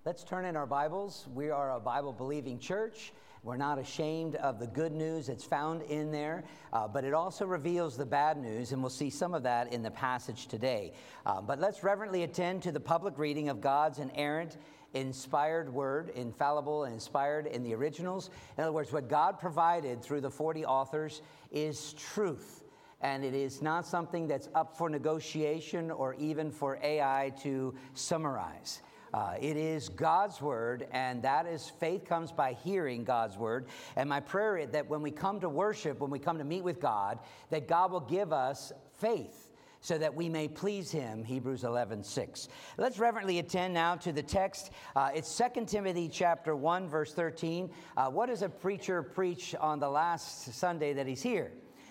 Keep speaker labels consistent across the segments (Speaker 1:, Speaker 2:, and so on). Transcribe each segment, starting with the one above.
Speaker 1: Let's turn in our Bibles. We are a Bible-believing church. We're not ashamed of the good news that's found in there, but it also reveals the bad news, and we'll see some of that in the passage today. But let's reverently attend to the public reading of God's inerrant, inspired word, infallible and inspired in the originals. In other words, what God provided through the 40 authors is truth. And it is not something that's up for negotiation or even for AI to summarize. It is God's word, and that is faith comes by hearing God's word. And my prayer is that when we come to worship, when we come to meet with God, that God will give us faith so that we may please him, Hebrews 11:6. Let's reverently attend now to the text. It's 2 Timothy chapter 1, verse 13. What does a preacher preach on the last Sunday that he's here?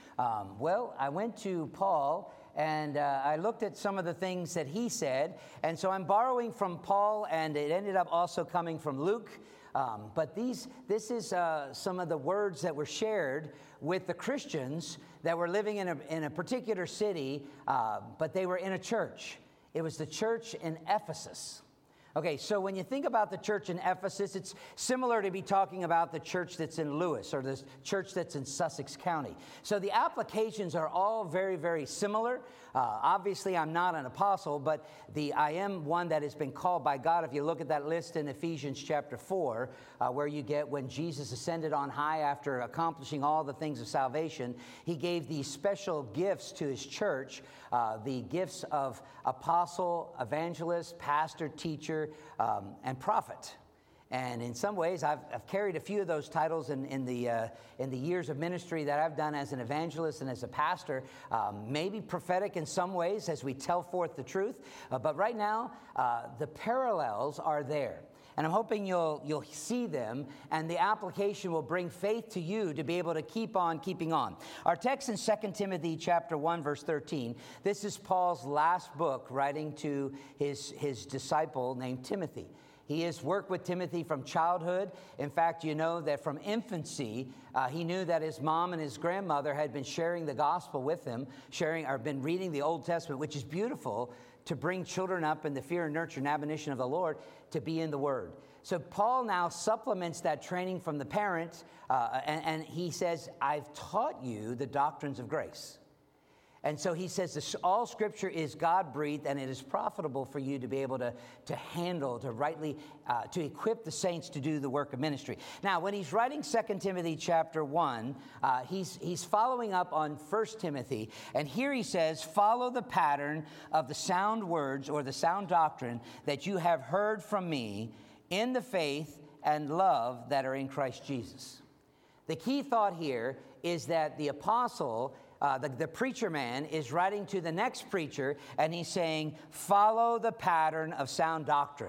Speaker 1: Well, I went to Paul, and I looked at some of the things that he said. And so I'm borrowing from Paul, and it ended up also coming from Luke. But this is some of the words that were shared with the Christians that were living in a particular city, but they were in a church. It was the church in Ephesus. Okay, so when you think about the church in Ephesus, it's similar to be talking about the church that's in Lewis or the church that's in Sussex County. So the applications are all very, very similar. Obviously, I'm not an apostle, but I am one that has been called by God. If you look at that list in Ephesians chapter 4, where you get when Jesus ascended on high after accomplishing all the things of salvation, he gave these special gifts to his church, the gifts of apostle, evangelist, pastor, teacher, and prophet. And in some ways, I've carried a few of those titles in the years of ministry that I've done as an evangelist and as a pastor. Maybe prophetic in some ways as we tell forth the truth. But right now, the parallels are there. And I'm hoping you'll see them, and the application will bring faith to you to be able to keep on keeping on. Our text in 2 Timothy chapter 1, verse 13, this is Paul's last book writing to his disciple named Timothy. He has worked with Timothy from childhood. In fact, you know that from infancy, he knew that his mom and his grandmother had been sharing the gospel with him, been reading the Old Testament, which is beautiful, to bring children up in the fear and nurture and admonition of the Lord, to be in the Word. So Paul now supplements that training from the parents, and he says, I've taught you the doctrines of grace. And so he says all Scripture is God-breathed, and it is profitable for you to be able to handle, to rightly, to equip the saints to do the work of ministry. Now, when he's writing 2 Timothy chapter 1, he's following up on 1 Timothy. And here he says, follow the pattern of the sound words or the sound doctrine that you have heard from me in the faith and love that are in Christ Jesus. The key thought here is that the apostle, the preacher man, is writing to the next preacher, and he's saying, follow the pattern of sound doctrine.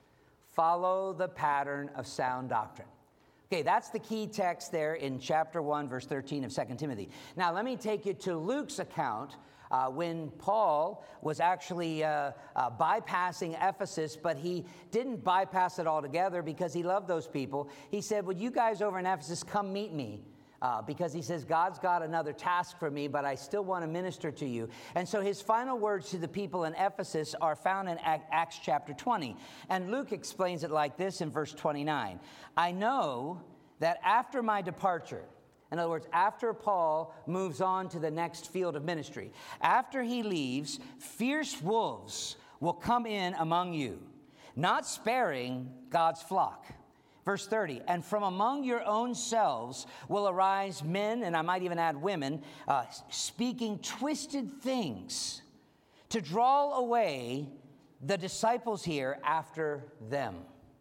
Speaker 1: Follow the pattern of sound doctrine. Okay, that's the key text there in chapter 1, verse 13 of 2 Timothy. Now, let me take you to Luke's account when Paul was actually bypassing Ephesus, but he didn't bypass it altogether because he loved those people. He said, would you guys over in Ephesus come meet me? Because he says, God's got another task for me, but I still want to minister to you. And so his final words to the people in Ephesus are found in Acts chapter 20. And Luke explains it like this in verse 29. I know that after my departure, in other words, after Paul moves on to the next field of ministry, after he leaves, fierce wolves will come in among you, not sparing God's flock. Verse 30, and from among your own selves will arise men, and I might even add women, speaking twisted things to draw away the disciples here after them.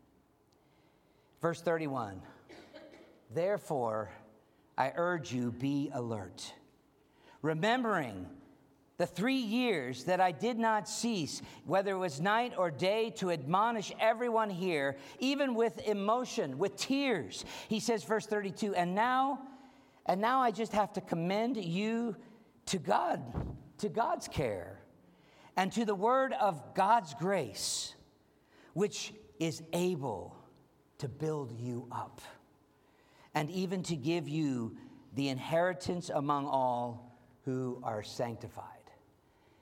Speaker 1: Verse 31, therefore I urge you, be alert, remembering the 3 years that I did not cease, whether it was night or day, to admonish everyone here, even with emotion, with tears. He says, verse 32, and now I just have to commend you to God, to God's care, and to the word of God's grace, which is able to build you up, and even to give you the inheritance among all who are sanctified.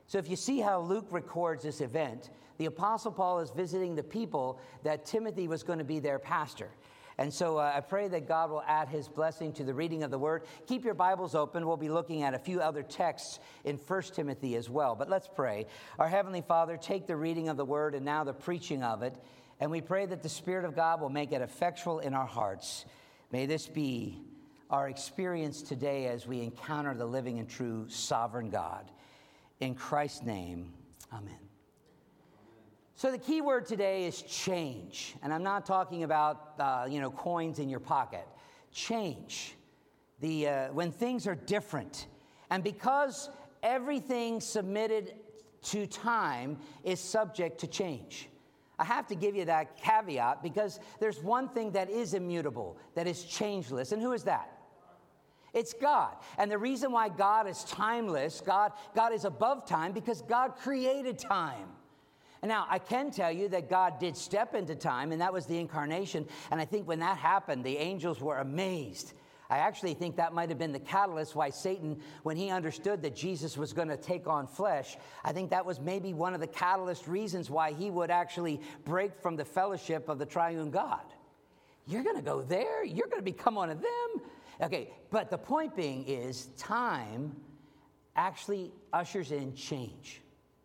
Speaker 1: So if you see how Luke records this event, the Apostle Paul is visiting the people that Timothy was going to be their pastor. And so I pray that God will add his blessing to the reading of the word. Keep your Bibles open. We'll be looking at a few other texts in 1 Timothy as well. But let's pray. Our Heavenly Father, take the reading of the word and now the preaching of it. And we pray that the Spirit of God will make it effectual in our hearts. May this be our experience today as we encounter the living and true sovereign God. In Christ's name, amen. So the key word today is change. And I'm not talking about, coins in your pocket. Change. When things are different. And because everything submitted to time is subject to change. I have to give you that caveat because there's one thing that is immutable, that is changeless. And who is that? It's God. And the reason why God is timeless, God is above time, because God created time. And now, I can tell you that God did step into time, and that was the incarnation. And I think when that happened, the angels were amazed. I actually think that might have been the catalyst why Satan, when he understood that Jesus was going to take on flesh, I think that was maybe one of the catalyst reasons why he would actually break from the fellowship of the triune God. You're going to go there? You're going to become one of them? Okay, but the point being is time actually ushers in change.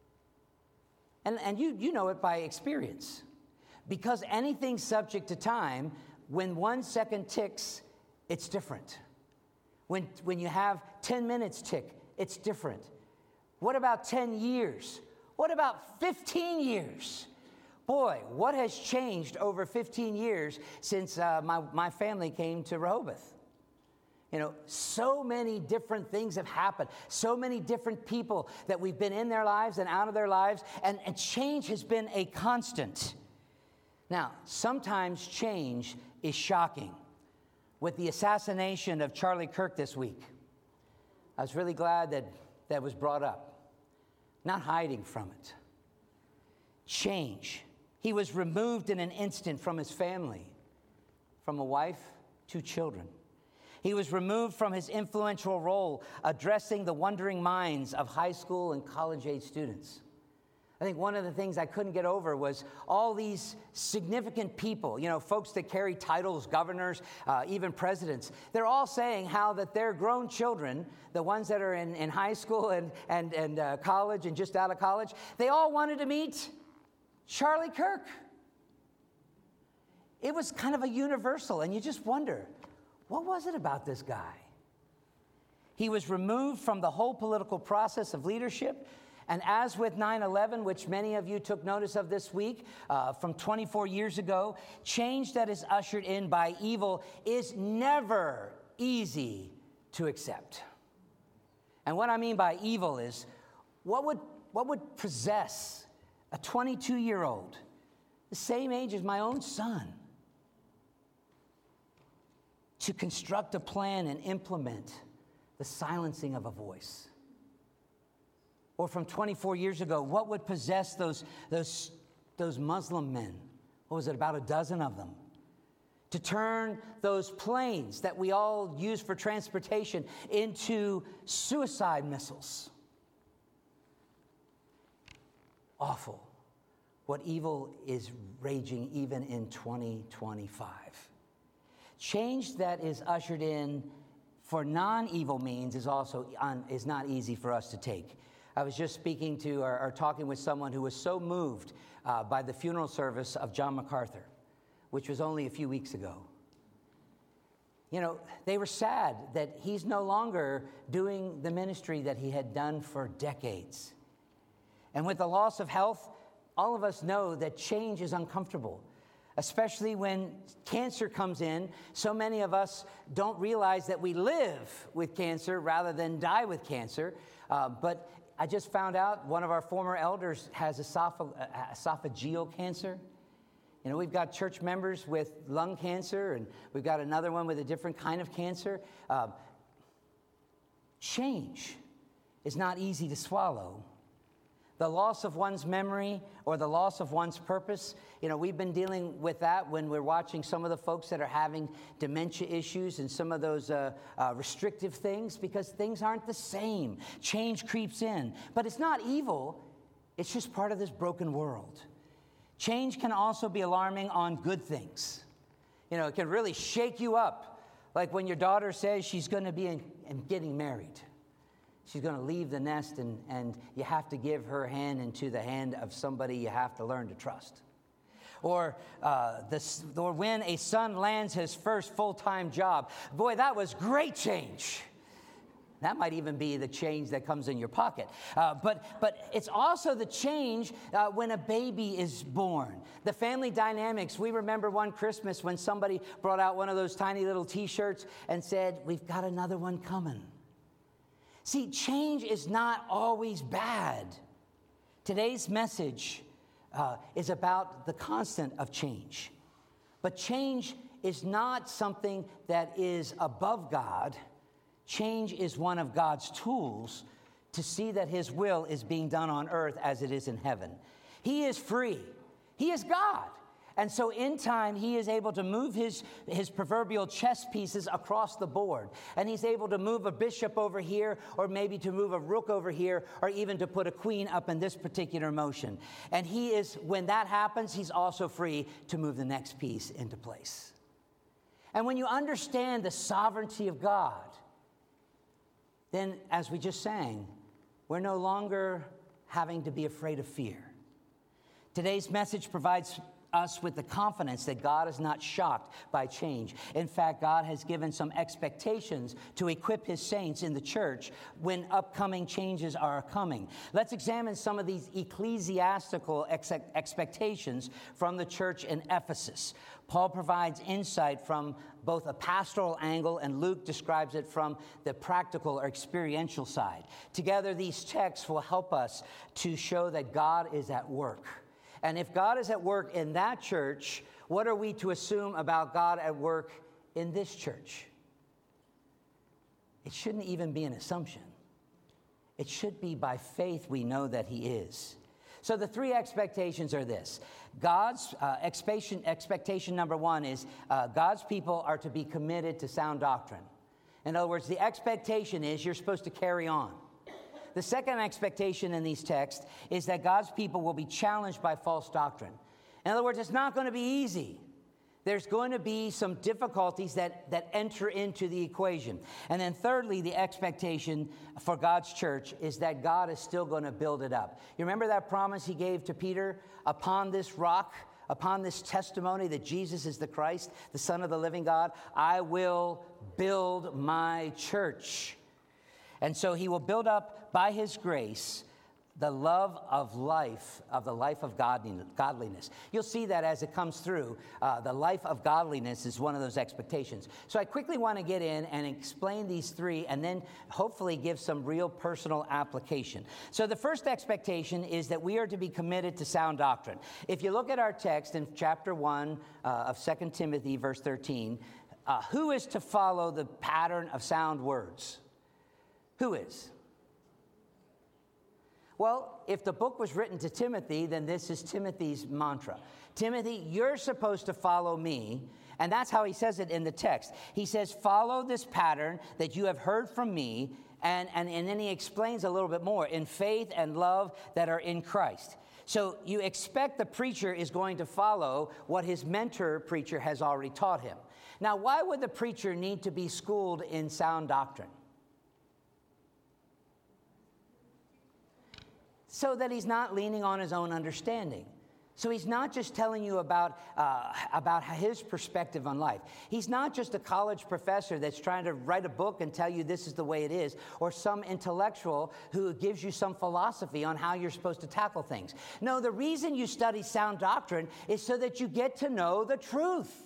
Speaker 1: And you know it by experience. Because anything subject to time, when 1 second ticks, it's different. When you have 10 minutes tick, it's different. What about 10 years? What about 15 years? Boy, what has changed over 15 years since my family came to Rehoboth? You know, so many different things have happened. So many different people that we've been in their lives and out of their lives. And change has been a constant. Now, sometimes change is shocking. With the assassination of Charlie Kirk this week, I was really glad that was brought up. Not hiding from it. Change. He was removed in an instant from his family. From a wife, 2 children. He was removed from his influential role addressing the wondering minds of high school and college-age students. I think one of the things I couldn't get over was all these significant people, you know, folks that carry titles, governors, even presidents. They're all saying how that their grown children, the ones that are in high school and college and just out of college, they all wanted to meet Charlie Kirk. It was kind of a universal, and you just wonder, what was it about this guy? He was removed from the whole political process of leadership. And as with 9/11, which many of you took notice of this week, from 24 years ago, change that is ushered in by evil is never easy to accept. And what I mean by evil is, what would possess a 22-year-old, the same age as my own son, to construct a plan and implement the silencing of a voice? Or from 24 years ago, what would possess those Muslim men? What was it, about a dozen of them? To turn those planes that we all use for transportation into suicide missiles. Awful. What evil is raging even in 2025. Change that is ushered in for non-evil means is not easy for us to take. I was just speaking to or talking with someone who was so moved by the funeral service of John MacArthur, which was only a few weeks ago. You know, they were sad that he's no longer doing the ministry that he had done for decades. And with the loss of health, all of us know that change is uncomfortable. Especially when cancer comes in, so many of us don't realize that we live with cancer rather than die with cancer. But I just found out one of our former elders has esophageal cancer. You know, we've got church members with lung cancer, and we've got another one with a different kind of cancer. Change is not easy to swallow, The loss of one's memory or the loss of one's purpose. You know, we've been dealing with that when we're watching some of the folks that are having dementia issues and some of those restrictive things, because things aren't the same. Change creeps in. But it's not evil. It's just part of this broken world. Change can also be alarming on good things. You know, it can really shake you up. Like when your daughter says she's going to be getting married. She's going to leave the nest, and you have to give her hand into the hand of somebody you have to learn to trust. Or when a son lands his first full-time job. Boy, that was great change. That might even be the change that comes in your pocket. But it's also the change when a baby is born. The family dynamics. We remember one Christmas when somebody brought out one of those tiny little T-shirts and said, "We've got another one coming." See, change is not always bad. Today's message is about the constant of change. But change is not something that is above God. Change is one of God's tools to see that His will is being done on earth as it is in heaven. He is free. He is God. And so in time, He is able to move his proverbial chess pieces across the board. And He's able to move a bishop over here, or maybe to move a rook over here, or even to put a queen up in this particular motion. And when that happens, He's also free to move the next piece into place. And when you understand the sovereignty of God, then, as we just sang, we're no longer having to be afraid of fear. Today's message provides us with the confidence that God is not shocked by change. In fact, God has given some expectations to equip His saints in the church when upcoming changes are coming. Let's examine some of these ecclesiastical expectations from the church in Ephesus. Paul provides insight from both a pastoral angle, and Luke describes it from the practical or experiential side. Together, these texts will help us to show that God is at work. And if God is at work in that church, what are we to assume about God at work in this church? It shouldn't even be an assumption. It should be by faith we know that He is. So the three expectations are this. God's expectation number one is God's people are to be committed to sound doctrine. In other words, the expectation is you're supposed to carry on. The second expectation in these texts is that God's people will be challenged by false doctrine. In other words, it's not going to be easy. There's going to be some difficulties that enter into the equation. And then thirdly, the expectation for God's church is that God is still going to build it up. You remember that promise He gave to Peter? Upon this rock, upon this testimony that Jesus is the Christ, the Son of the living God, I will build my church. And so He will build up by His grace the love of life, of the life of godliness. You'll see that as it comes through. The life of godliness is one of those expectations. So I quickly want to get in and explain these three and then hopefully give some real personal application. So the first expectation is that we are to be committed to sound doctrine. If you look at our text in chapter 1 of 2 Timothy, verse 13, who is to follow the pattern of sound words? Who is? Well, if the book was written to Timothy, then this is Timothy's mantra. Timothy, you're supposed to follow me. And that's how he says it in the text. He says, follow this pattern that you have heard from me. And then he explains a little bit more, in faith and love that are in Christ. So you expect the preacher is going to follow what his mentor preacher has already taught him. Now, why would the preacher need to be schooled in sound doctrine? So that he's not leaning on his own understanding. So he's not just telling you about his perspective on life. He's not just a college professor that's trying to write a book and tell you this is the way it is, or some intellectual who gives you some philosophy on how you're supposed to tackle things. No, the reason you study sound doctrine is so that you get to know the truth.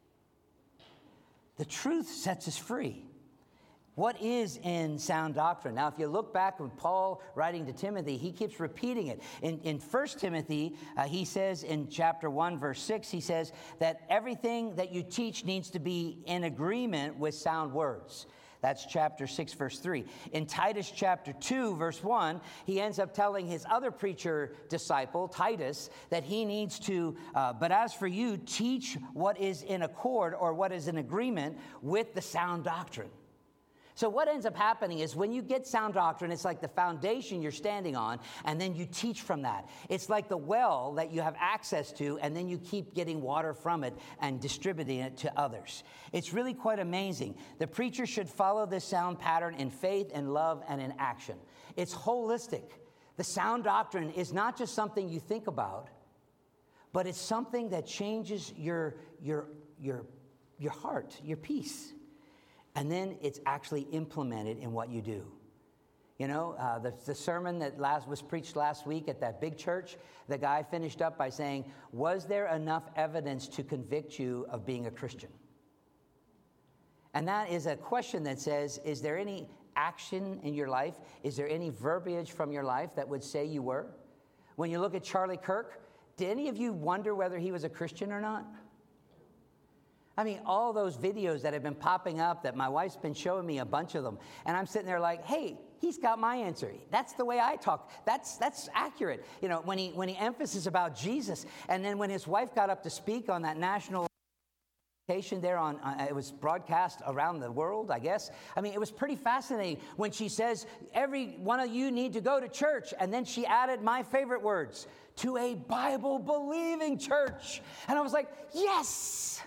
Speaker 1: The truth sets us free. What is in sound doctrine? Now, if you look back with Paul writing to Timothy, he keeps repeating it. In 1 Timothy, he says in chapter 1, verse 6, he says that everything that you teach needs to be in agreement with sound words. That's chapter 6, verse 3. In Titus chapter 2, verse 1, he ends up telling his other preacher disciple, Titus, that he needs to, but as for you, teach what is in accord or what is in agreement with the sound doctrine. So what ends up happening is when you get sound doctrine, it's like the foundation you're standing on, and then you teach from that. It's like the well that you have access to, and then you keep getting water from it and distributing it to others. It's really quite amazing. The preacher should follow this sound pattern in faith and love and in action. It's holistic. The sound doctrine is not just something you think about, but it's something that changes your heart, your peace. And then it's actually implemented in what you do. You know, the sermon that was preached last week at that big church, the guy finished up by saying, was there enough evidence to convict you of being a Christian? And that is a question that says, is there any action in your life? Is there any verbiage from your life that would say you were? When you look at Charlie Kirk, did any of you wonder whether he was a Christian or not? I mean, all those videos that have been popping up that my wife's been showing me a bunch of them. And I'm sitting there like, hey, he's got my answer. That's the way I talk. That's accurate. You know, when he emphasizes about Jesus, and then when his wife got up to speak on that national there on, it was broadcast around the world, I guess. I mean, it was pretty fascinating when she says, every one of you need to go to church. And then she added my favorite words, to a Bible-believing church. And I was like, yes!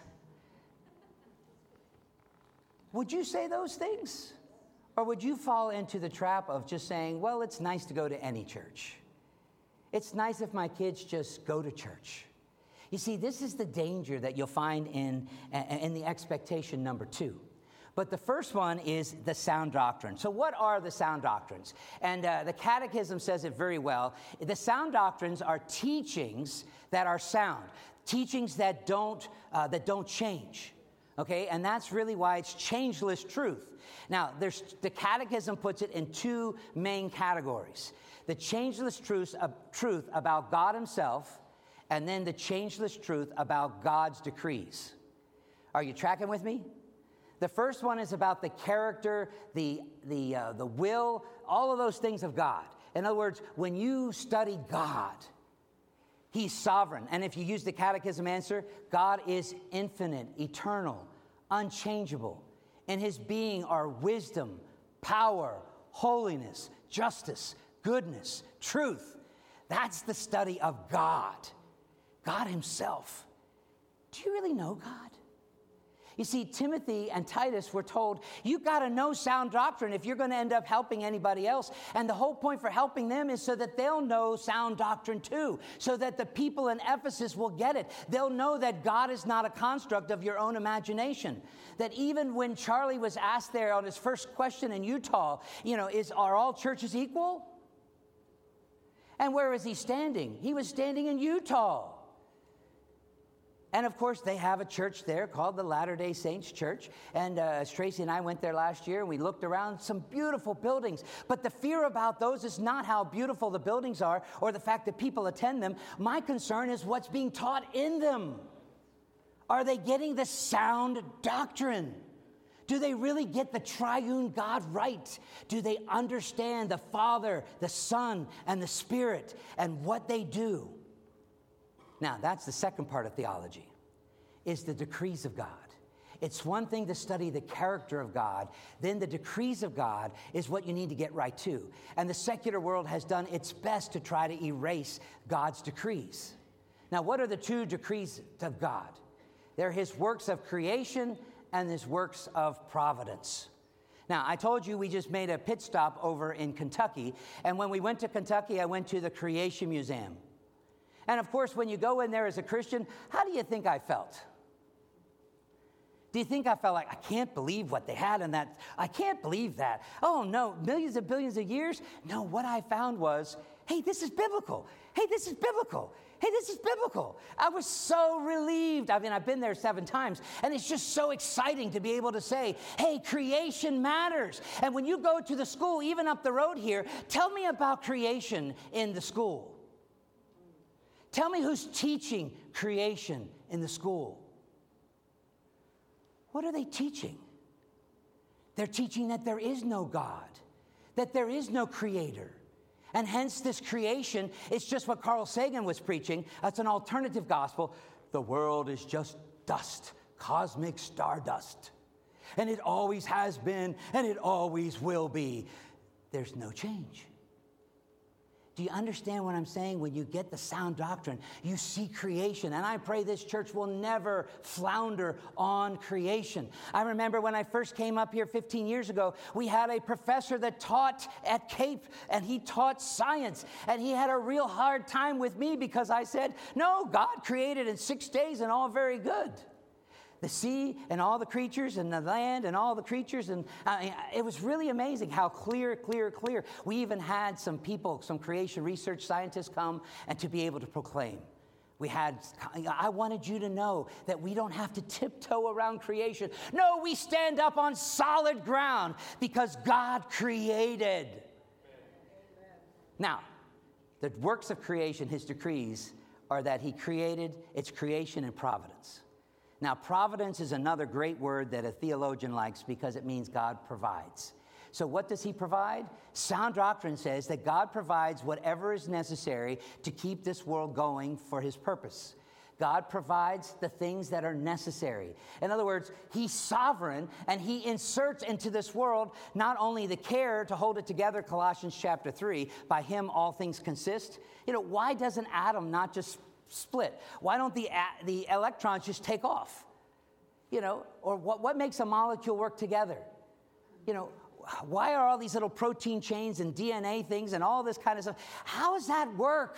Speaker 1: Would you say those things? Or would you fall into the trap of just saying, well, it's nice to go to any church. It's nice if my kids just go to church. You see, this is the danger that you'll find in the expectation number 2. But the first one is the sound doctrine. So what are the sound doctrines? And the Catechism says it very well. The sound doctrines are teachings that are sound, teachings that don't change. Okay, and that's really why it's changeless truth. Now, the Catechism puts it in 2 main categories. The changeless truth about God himself, and then the changeless truth about God's decrees. Are you tracking with me? The first one is about the character, the will, all of those things of God. In other words, when you study God, he's sovereign. And if you use the Catechism answer, God is infinite, eternal, unchangeable. In his being are wisdom, power, holiness, justice, goodness, truth. That's the study of God. God himself. Do you really know God? You see, Timothy and Titus were told, you've got to know sound doctrine if you're going to end up helping anybody else. And the whole point for helping them is so that they'll know sound doctrine too, so that the people in Ephesus will get it. They'll know that God is not a construct of your own imagination. That even when Charlie was asked there on his first question in Utah, are all churches equal? And where is he standing? He was standing in Utah. And, of course, they have a church there called the Latter-day Saints Church. And Tracy and I went there last year, and we looked around some beautiful buildings. But the fear about those is not how beautiful the buildings are or the fact that people attend them. My concern is what's being taught in them. Are they getting the sound doctrine? Do they really get the triune God right? Do they understand the Father, the Son, and the Spirit and what they do? Now, that's the second part of theology, is the decrees of God. It's one thing to study the character of God. Then the decrees of God is what you need to get right too. And the secular world has done its best to try to erase God's decrees. Now, what are the 2 decrees of God? They're his works of creation and his works of providence. Now, I told you we just made a pit stop over in Kentucky. And when we went to Kentucky, I went to the Creation Museum. And, of course, when you go in there as a Christian, how do you think I felt? Do you think I felt like, I can't believe what they had in that? I can't believe that. Oh, no, millions and billions of years? No, what I found was, hey, this is biblical. Hey, this is biblical. Hey, this is biblical. I was so relieved. I mean, I've been there 7 times, and it's just so exciting to be able to say, hey, creation matters. And when you go to the school, even up the road here, tell me about creation in the school. Tell me who's teaching creation in the school. What are they teaching? They're teaching that there is no God, that there is no creator. And hence this creation, it's just what Carl Sagan was preaching. That's an alternative gospel. The world is just dust, cosmic stardust. And it always has been, and it always will be. There's no change. Do you understand what I'm saying? When you get the sound doctrine, you see creation. And I pray this church will never flounder on creation. I remember when I first came up here 15 years ago, we had a professor that taught at Cape, and he taught science. And he had a real hard time with me because I said, no, God created in 6 days and all very good. The sea and all the creatures and the land and all the creatures. And it was really amazing how clear. We even had some people, some creation research scientists come and to be able to proclaim. I wanted you to know that we don't have to tiptoe around creation. No, we stand up on solid ground because God created. Amen. Now, the works of creation, his decrees, are that he created its creation and providence. Now, providence is another great word that a theologian likes because it means God provides. So what does he provide? Sound doctrine says that God provides whatever is necessary to keep this world going for his purpose. God provides the things that are necessary. In other words, he's sovereign, and he inserts into this world not only the care to hold it together, Colossians chapter 3, by him all things consist. Why does an atom not just split? Why don't the electrons just take off? Or what makes a molecule work together? Why are all these little protein chains and DNA things and all this kind of stuff? How does that work?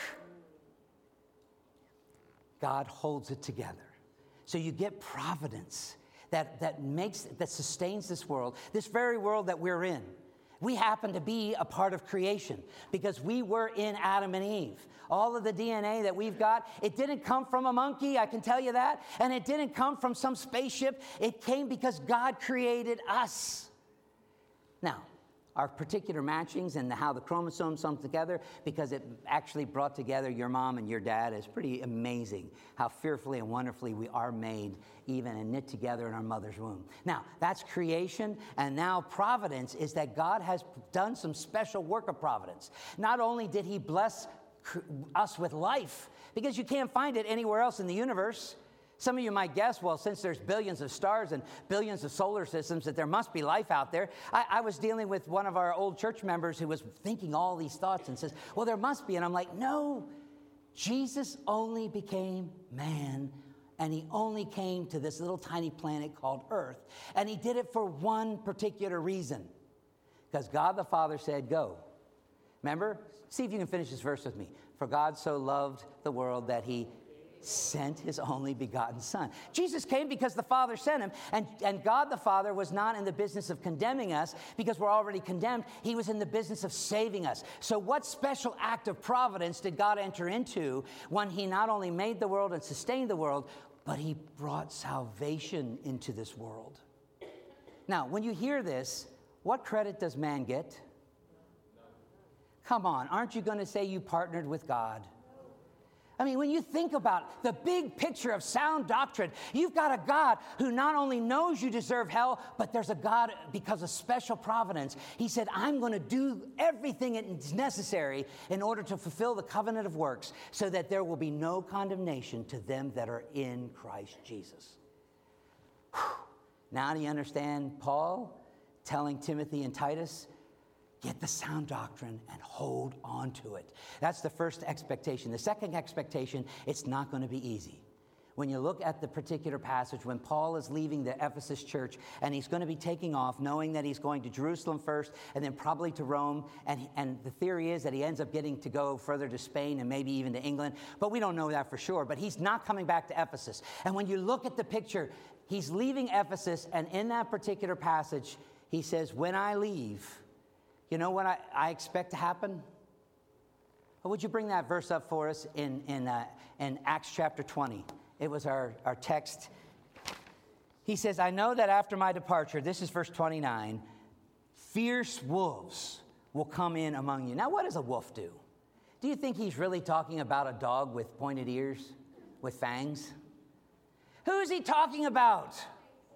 Speaker 1: God holds it together. So you get providence that sustains this world, this very world that we're in. We happen to be a part of creation because we were in Adam and Eve. All of the DNA that we've got, it didn't come from a monkey, I can tell you that. And it didn't come from some spaceship. It came because God created us. Now, our particular matchings and how the chromosomes come together, because it actually brought together your mom and your dad, is pretty amazing how fearfully and wonderfully we are made, even and knit together in our mother's womb. Now, that's creation, and now providence is that God has done some special work of providence. Not only did he bless us with life, because you can't find it anywhere else in the universe. Some of you might guess, well, since there's billions of stars and billions of solar systems, that there must be life out there. I was dealing with one of our old church members who was thinking all these thoughts and says, well, there must be. And I'm like, no, Jesus only became man, and he only came to this little tiny planet called Earth. And he did it for one particular reason, because God the Father said, go. Remember? See if you can finish this verse with me. For God so loved the world that he sent his only begotten son. Jesus came because the Father sent him, and God the Father was not in the business of condemning us because we're already condemned. He was in the business of saving us. So what special act of providence did God enter into when he not only made the world and sustained the world, but he brought salvation into this world? Now, when you hear this, what credit does man get? Come on, aren't you going to say you partnered with God? I mean, when you think about the big picture of sound doctrine, you've got a God who not only knows you deserve hell, but there's a God, because of special providence, he said, I'm going to do everything that's necessary in order to fulfill the covenant of works so that there will be no condemnation to them that are in Christ Jesus. Whew. Now do you understand Paul telling Timothy and Titus, get the sound doctrine and hold on to it. That's the first expectation. The second expectation, it's not going to be easy. When you look at the particular passage, when Paul is leaving the Ephesus church and he's going to be taking off, knowing that he's going to Jerusalem first and then probably to Rome, and the theory is that he ends up getting to go further to Spain and maybe even to England, but we don't know that for sure. But he's not coming back to Ephesus. And when you look at the picture, he's leaving Ephesus, and in that particular passage, he says, when I leave, you know what I expect to happen? Well, would you bring that verse up for us in Acts chapter 20? It was our text. He says, I know that after my departure, this is verse 29, fierce wolves will come in among you. Now, what does a wolf do? Do you think he's really talking about a dog with pointed ears, with fangs? Who is he talking about?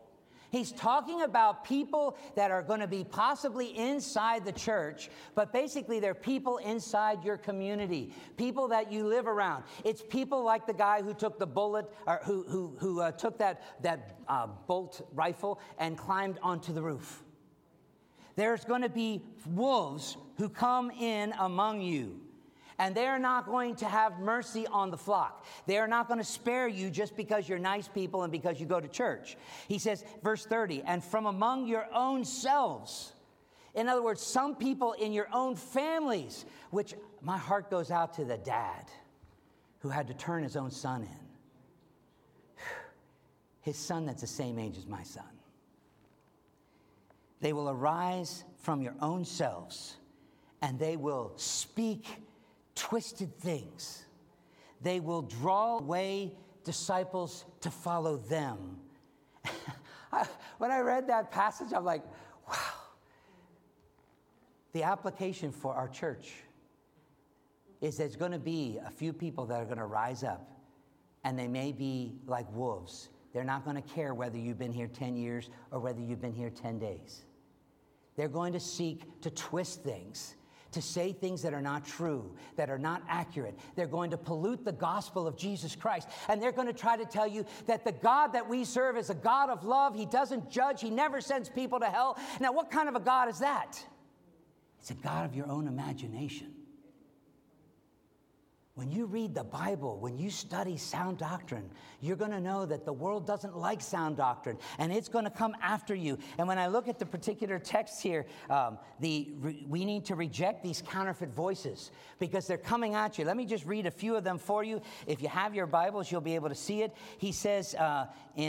Speaker 1: He's talking about people that are going to be possibly inside the church, but basically they're people inside your community, people that you live around. It's people like the guy who took the bullet, or who took that bolt rifle and climbed onto the roof. There's going to be wolves who come in among you. And they're not going to have mercy on the flock. They are not going to spare you just because you're nice people and because you go to church. He says, verse 30, and from among your own selves. In other words, some people in your own families, which my heart goes out to the dad who had to turn his own son in. His son that's the same age as my son. They will arise from your own selves, and they will speak twisted things. They will draw away disciples to follow them. When I read that passage, I'm like, wow. The application for our church is there's going to be a few people that are going to rise up, and they may be like wolves. They're not going to care whether you've been here 10 years or whether you've been here 10 days. They're going to seek to twist things, to say things that are not true, that are not accurate. They're going to pollute the gospel of Jesus Christ. And they're going to try to tell you that the God that we serve is a God of love. He doesn't judge. He never sends people to hell. Now, what kind of a God is that? It's a God of your own imagination. When you read the Bible, when you study sound doctrine, you're going to know that the world doesn't like sound doctrine, and it's going to come after you. And when I look at the particular text here, we need to reject these counterfeit voices because they're coming at you. Let me just read a few of them for you. If you have your Bibles, you'll be able to see it. He says I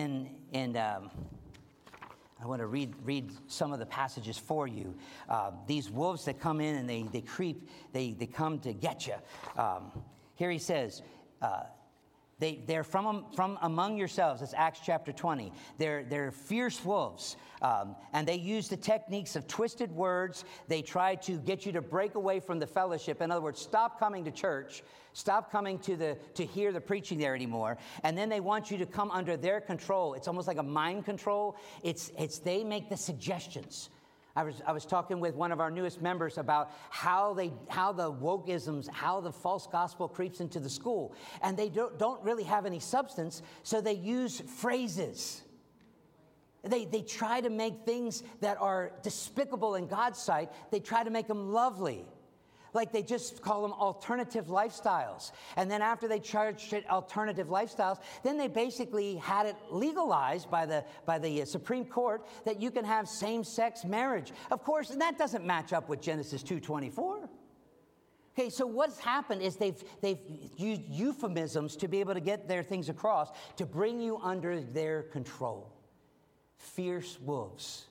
Speaker 1: want to read some of the passages for you. These wolves that come in and they creep, they come to get you. Here he says, they're from among yourselves. That's Acts chapter 20. They're fierce wolves, and they use the techniques of twisted words. They try to get you to break away from the fellowship. In other words, stop coming to church. Stop coming to hear the preaching there anymore. And then they want you to come under their control. It's almost like a mind control. It's they make the suggestions. I was talking with one of our newest members about how the wokeisms, how the false gospel creeps into the school. And they don't really have any substance, so they use phrases. They try to make things that are despicable in God's sight, they try to make them lovely. Like they just call them alternative lifestyles. And then after they charged it alternative lifestyles, then they basically had it legalized by the Supreme Court that you can have same-sex marriage. Of course, and that doesn't match up with Genesis 2:24. Okay, so what's happened is they've used euphemisms to be able to get their things across, to bring you under their control. Fierce wolves.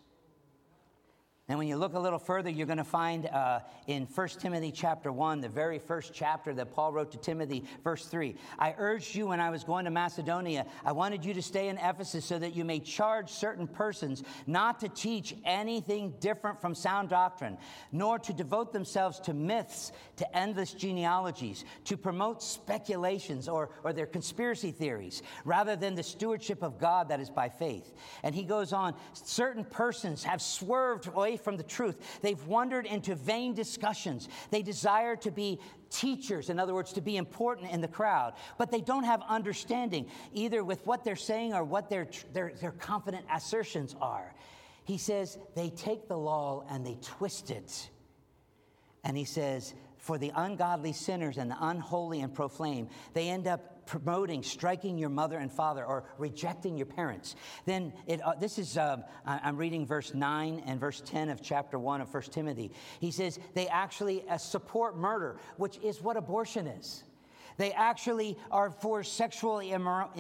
Speaker 1: And when you look a little further, you're going to find in 1 Timothy chapter 1, the very first chapter that Paul wrote to Timothy, verse 3. I urged you when I was going to Macedonia, I wanted you to stay in Ephesus so that you may charge certain persons not to teach anything different from sound doctrine, nor to devote themselves to myths, to endless genealogies, to promote speculations or their conspiracy theories, rather than the stewardship of God that is by faith. And he goes on, certain persons have swerved away from the truth. They've wandered into vain discussions. They desire to be teachers, in other words, to be important in the crowd, but they don't have understanding either with what they're saying or what their confident assertions are. He says they take the law and they twist it. And he says, for the ungodly sinners and the unholy and profane, they end up promoting striking your mother and father or rejecting your parents. Then I'm reading verse 9 and verse 10 of chapter 1 of 1 Timothy. He says they actually support murder, which is what abortion is. They actually are for sexually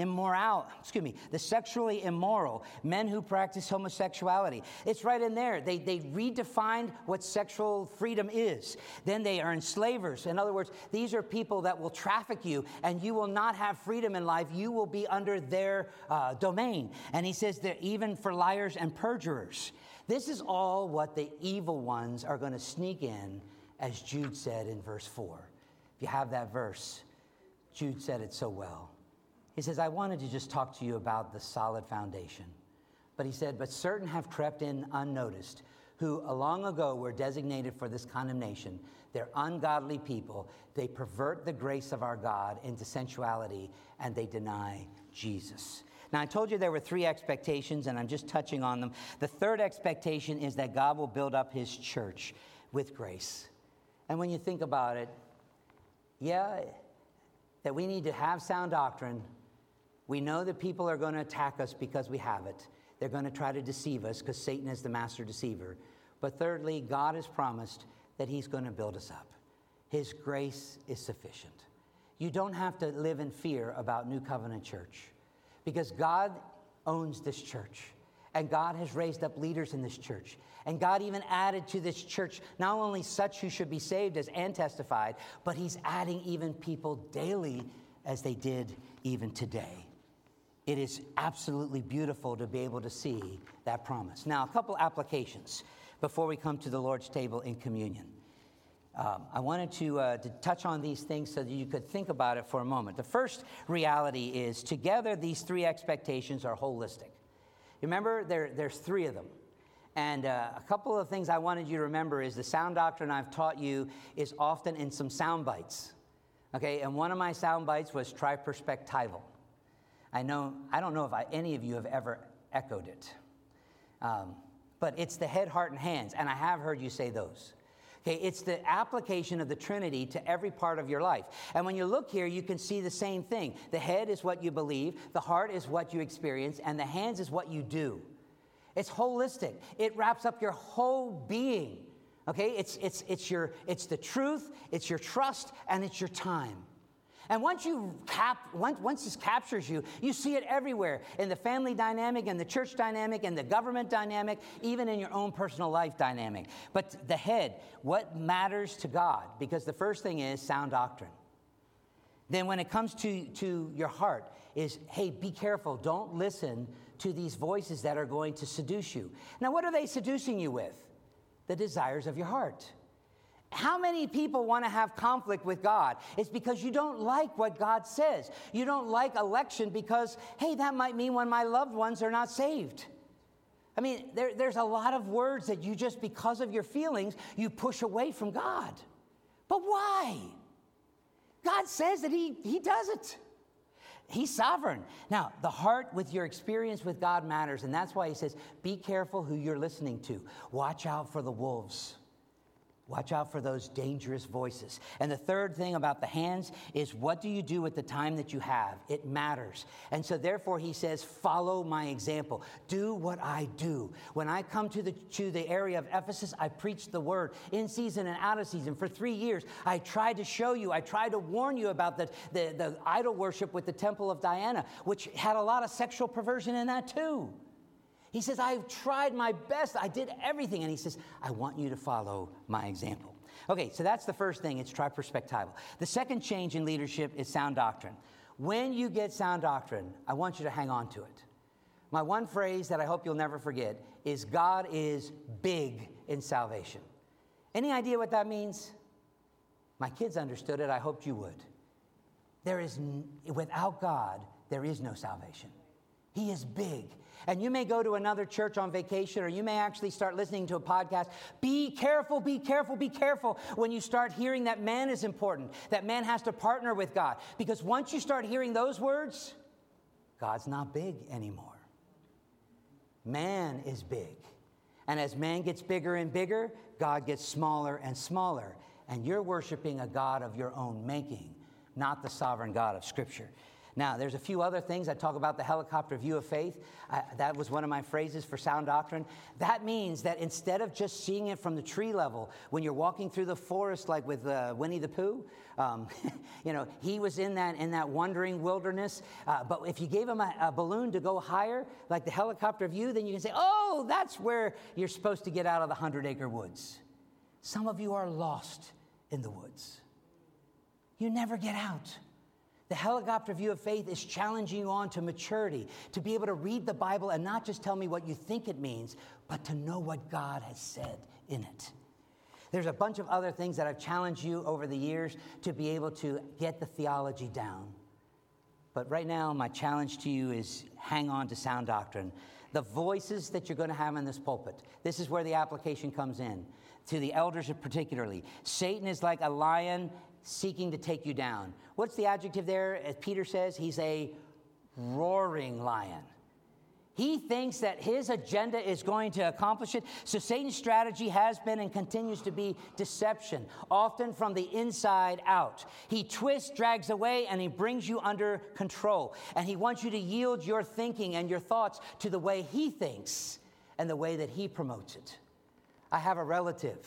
Speaker 1: the sexually immoral, men who practice homosexuality. It's right in there. They redefined what sexual freedom is. Then they are enslavers. In other words, these are people that will traffic you, and you will not have freedom in life. You will be under their domain. And he says that even for liars and perjurers. This is all what the evil ones are going to sneak in, as Jude said in verse 4. If you have that verse, Jude said it so well. He says, I wanted to just talk to you about the solid foundation. But he said, but certain have crept in unnoticed, who long ago were designated for this condemnation. They're ungodly people. They pervert the grace of our God into sensuality, and they deny Jesus. Now, I told you there were 3 expectations, and I'm just touching on them. The third expectation is that God will build up his church with grace. And when you think about it, yeah, that we need to have sound doctrine. We know that people are going to attack us because we have it. They're going to try to deceive us because Satan is the master deceiver. But thirdly, God has promised that he's going to build us up. His grace is sufficient. You don't have to live in fear about New Covenant Church because God owns this church. And God has raised up leaders in this church. And God even added to this church not only such who should be saved, as Ann testified, but he's adding even people daily as they did even today. It is absolutely beautiful to be able to see that promise. Now, a couple applications before we come to the Lord's table in communion. I wanted to touch on these things so that you could think about it for a moment. The first reality is together these 3 expectations are holistic. Remember, there's 3 of them. And a couple of things I wanted you to remember is the sound doctrine I've taught you is often in some sound bites. Okay, and one of my sound bites was triperspectival. I don't know if any of you have ever echoed it. But it's the head, heart, and hands, and I have heard you say those. Okay, it's the application of the Trinity to every part of your life. And when you look here, you can see the same thing. The head is what you believe, the heart is what you experience, and the hands is what you do. It's holistic. It wraps up your whole being. Okay, it's the truth, it's your trust, and it's your time. And once this captures you, you see it everywhere in the family dynamic, and the church dynamic, and the government dynamic, even in your own personal life dynamic. But the head, what matters to God? Because the first thing is sound doctrine. Then when it comes to your heart is, hey, be careful. Don't listen to these voices that are going to seduce you. Now, what are they seducing you with? The desires of your heart. How many people want to have conflict with God? It's because you don't like what God says. You don't like election because, hey, that might mean when my loved ones are not saved. I mean, there's a lot of words that you just, because of your feelings, you push away from God. But why? God says that he does it. He's sovereign. Now, the heart with your experience with God matters, and that's why he says, be careful who you're listening to. Watch out for the wolves. Watch out for those dangerous voices. And the third thing about the hands is, what do you do with the time that you have? It matters. And so therefore he says, follow my example. Do what I do. When I come to the area of Ephesus, I preach the word in season and out of season. For 3 years, I tried to show you, I tried to warn you about the idol worship with the temple of Diana, which had a lot of sexual perversion in that too. He says, I've tried my best. I did everything. And he says, I want you to follow my example. Okay, so that's the first thing. It's triperspectival. The second change in leadership is sound doctrine. When you get sound doctrine, I want you to hang on to it. My one phrase that I hope you'll never forget is, God is big in salvation. Any idea what that means? My kids understood it. I hoped you would. Without God, there is no salvation. He is big. And you may go to another church on vacation, or you may actually start listening to a podcast. Be careful, be careful, be careful when you start hearing that man is important, that man has to partner with God. Because once you start hearing those words, God's not big anymore. Man is big. And as man gets bigger and bigger, God gets smaller and smaller. And you're worshiping a God of your own making, not the sovereign God of Scripture. Now, there's a few other things. I talk about the helicopter view of faith. That was one of my phrases for sound doctrine. That means that instead of just seeing it from the tree level, when you're walking through the forest like with Winnie the Pooh, he was in that wandering wilderness. But if you gave him a balloon to go higher, like the helicopter view, then you can say, oh, that's where you're supposed to get out of the 100-acre woods. Some of you are lost in the woods. You never get out. The helicopter view of faith is challenging you on to maturity, to be able to read the Bible and not just tell me what you think it means, but to know what God has said in it. There's a bunch of other things that I've challenged you over the years to be able to get the theology down. But right now, my challenge to you is hang on to sound doctrine. The voices that you're going to have in this pulpit, this is where the application comes in, to the elders particularly. Satan is like a lion seeking to take you down. What's the adjective there? As Peter says, he's a roaring lion. He thinks that his agenda is going to accomplish it. So Satan's strategy has been and continues to be deception, often from the inside out. He twists, drags away, and he brings you under control. And he wants you to yield your thinking and your thoughts to the way he thinks and the way that he promotes it. I have a relative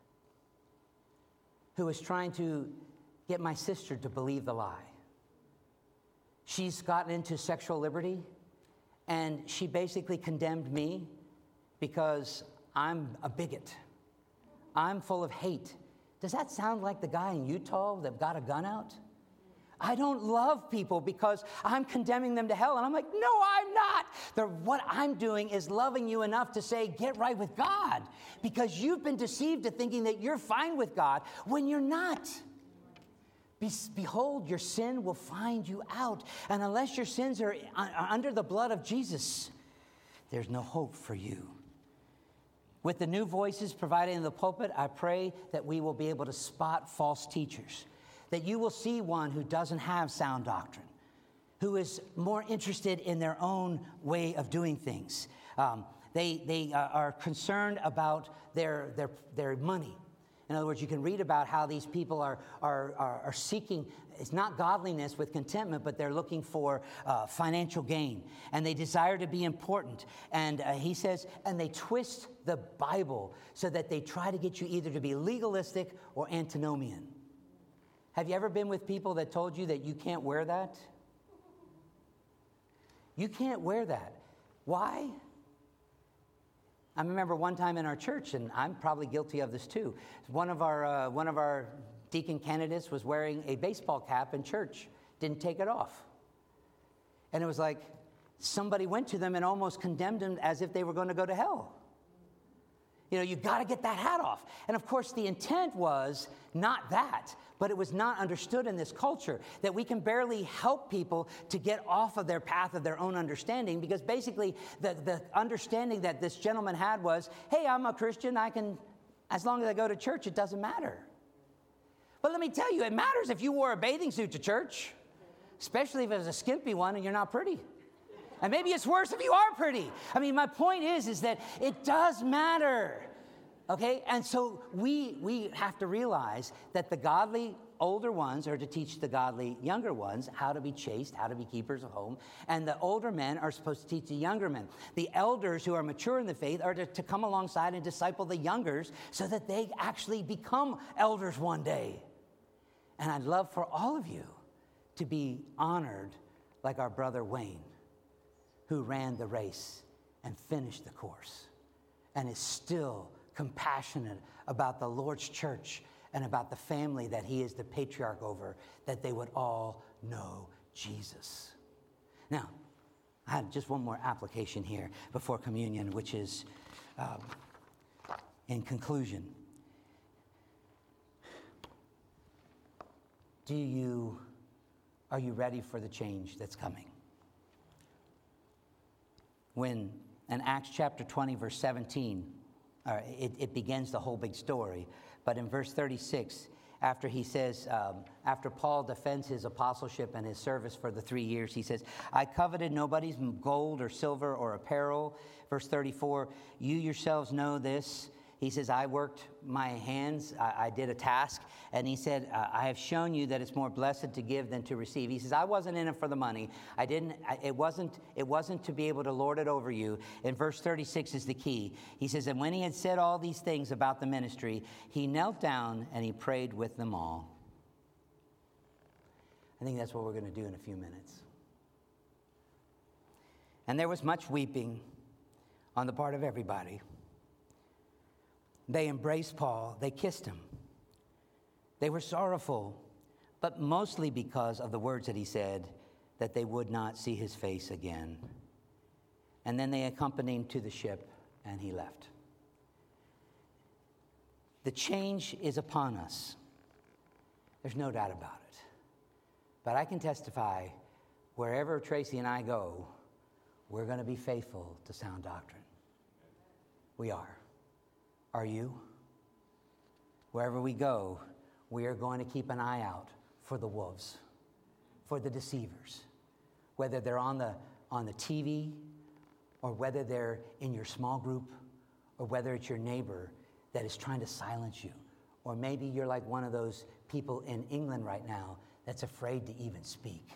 Speaker 1: who is trying to get my sister to believe the lie. She's gotten into sexual liberty. And she basically condemned me because I'm a bigot. I'm full of hate. Does that sound like the guy in Utah that got a gun out? I don't love people because I'm condemning them to hell. And I'm like, no, I'm not. What I'm doing is loving you enough to say, get right with God. Because you've been deceived to thinking that you're fine with God when you're not. Behold, your sin will find you out. And unless your sins are under the blood of Jesus, there's no hope for you. With the new voices provided in the pulpit, I pray that we will be able to spot false teachers, that you will see one who doesn't have sound doctrine, who is more interested in their own way of doing things. They are concerned about their money. In other words, you can read about how these people are seeking, it's not godliness with contentment, but they're looking for financial gain. And they desire to be important. And he says, and they twist the Bible so that they try to get you either to be legalistic or antinomian. Have you ever been with people that told you that you can't wear that? You can't wear that. Why? I remember one time in our church, and I'm probably guilty of this too. One of our deacon candidates was wearing a baseball cap in church, didn't take it off. And it was like somebody went to them and almost condemned them as if they were going to go to hell. You know, you got to get that hat off. And of course, the intent was not that, but it was not understood in this culture that we can barely help people to get off of their path of their own understanding, because basically the understanding that this gentleman had was, hey, I'm a Christian, I can, as long as I go to church, it doesn't matter. But let me tell you, it matters if you wore a bathing suit to church, especially if it was a skimpy one and you're not pretty. And maybe it's worse if you are pretty. I mean, my point is that it does matter, okay? And so we have to realize that the godly older ones are to teach the godly younger ones how to be chaste, how to be keepers of home, and the older men are supposed to teach the younger men. The elders who are mature in the faith are to come alongside and disciple the youngers so that they actually become elders one day. And I'd love for all of you to be honored like our brother Wayne, who ran the race and finished the course and is still compassionate about the Lord's church and about the family that he is the patriarch over, that they would all know Jesus. Now, I had just one more application here before communion, which is in conclusion. Are you ready for the change that's coming? When in Acts chapter 20, verse 17, it begins the whole big story. But in verse 36, after he says, after Paul defends his apostleship and his service for the 3 years, he says, I coveted nobody's gold or silver or apparel. Verse 34, you yourselves know this. He says, I worked my hands, I did a task. And he said, I have shown you that it's more blessed to give than to receive. He says, I wasn't in it for the money. It wasn't to be able to lord it over you. And verse 36 is the key. He says, and when he had said all these things about the ministry, he knelt down and he prayed with them all. I think that's what we're going to do in a few minutes. And there was much weeping on the part of everybody. They embraced Paul. They kissed him. They were sorrowful, but mostly because of the words that he said, that they would not see his face again. And then they accompanied him to the ship, and he left. The change is upon us. There's no doubt about it. But I can testify, wherever Tracy and I go, we're going to be faithful to sound doctrine. We are. Are you? Wherever we go, we are going to keep an eye out for the wolves, for the deceivers, whether they're on the TV, or whether they're in your small group, or whether it's your neighbor that is trying to silence you. Or maybe you're like one of those people in England right now that's afraid to even speak.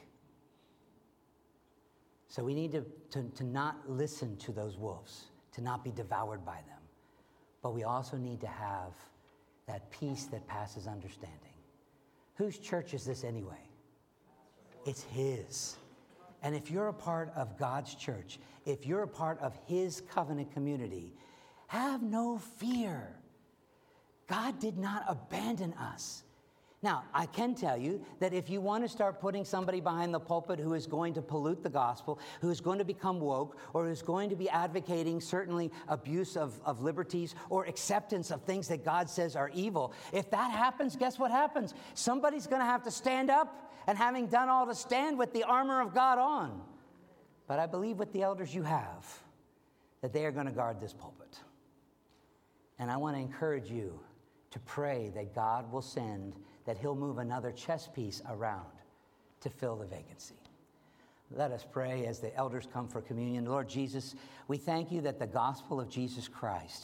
Speaker 1: So we need to not listen to those wolves, to not be devoured by them. But we also need to have that peace that passes understanding. Whose church is this anyway? It's His. And if you're a part of God's church, if you're a part of His covenant community, have no fear. God did not abandon us. Now, I can tell you that if you want to start putting somebody behind the pulpit who is going to pollute the gospel, who is going to become woke, or who's going to be advocating certainly abuse of liberties or acceptance of things that God says are evil, if that happens, guess what happens? Somebody's going to have to stand up, and having done all to stand with the armor of God on. But I believe with the elders you have, that they are going to guard this pulpit. And I want to encourage you to pray that God will send, that He'll move another chess piece around to fill the vacancy. Let us pray as the elders come for communion. Lord Jesus, we thank you that the gospel of Jesus Christ